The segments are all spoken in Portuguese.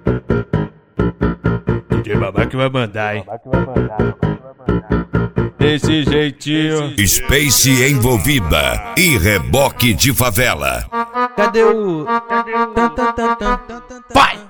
DJ Babaca vai mandar, hein? Desse jeitinho. Space envolvida e reboque de favela. Cadê o... Vai!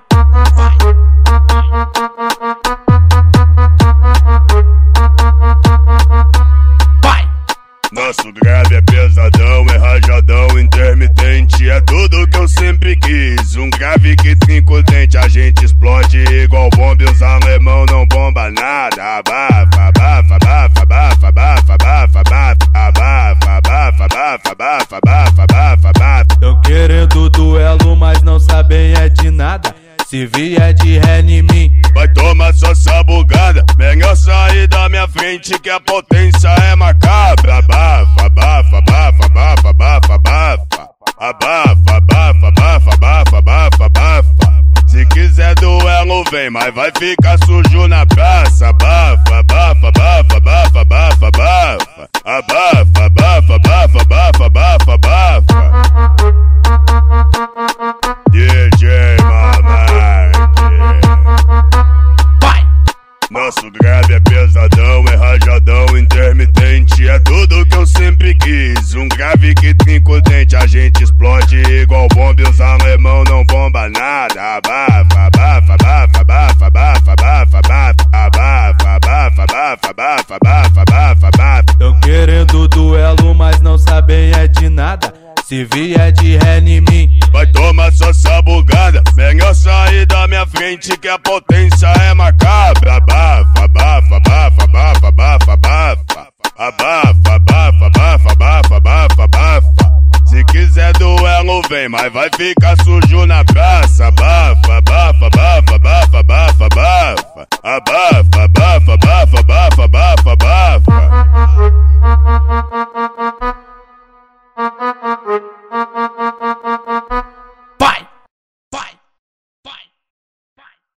Nosso grave é pesadão, é rajadão, intermitente, é tudo que eu sempre quis. Um grave que trinca o dente, a gente explode igual bomba e os alemão não bomba nada. Abafa, abafa, abafa, abafa, abafa, abafa, abafa, abafa, abafa, abafa, abafa, abafa, abafa. Tão querendo duelo, mas não sabem é de nada. Se vier de ré em mim, vai tomar só sabugada. Melhor sair da minha frente que a potência é macabra. Abafa, abafa, abafa, abafa, abafa, abafa. Abafa, abafa, abafa, abafa, abafa, abafa. Se quiser duelo vem, mas vai ficar sujo na praça. Abafa, abafa, abafa, abafa, abafa, abafa. Abafa, abafa, abafa, abafa, abafa, abafa. DJ Nosso grave é pesadão, é rajadão, intermitente, é tudo que eu sempre quis. Um grave que trinca o dente, a gente explode igual bomba e os alemão não bomba nada. Abafa, abafa, abafa, abafa, abafa, abafa, abafa, abafa, abafa, abafa, abafa, abafa, abafa. Tão querendo duelo, mas não sabem é de nada. Se vier de ré em mim, vai tomar só sabugada. Melhor sair da minha frente que a potência é macabra. Abafa, abafa, abafa, abafa, abafa, abafa. Abafa, abafa, abafa, abafa, abafa, abafa. Se quiser duelo vem, mas vai ficar sujo na praça. Abafa, abafa, abafa, abafa, abafa, abafa. Abafa, abafa, abafa, abafa.